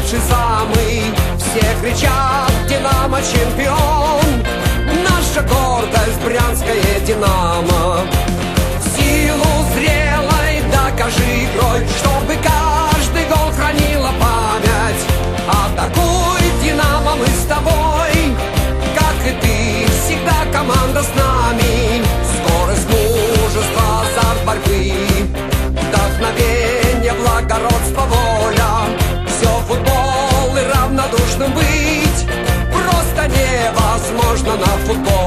лучший самый. Все кричат: Динамо чемпион. Наша гордость брянское Динамо. В силу зрелой докажи игрой, чтобы каждый гол хранила память. Атакуй, Динамо, мы с тобой, как и ты, всегда команда с нами. Скорость, мужество, азарт борьбы, вдохновение, благородство, воля. Все футбол и равнодушным быть просто невозможно на футбол.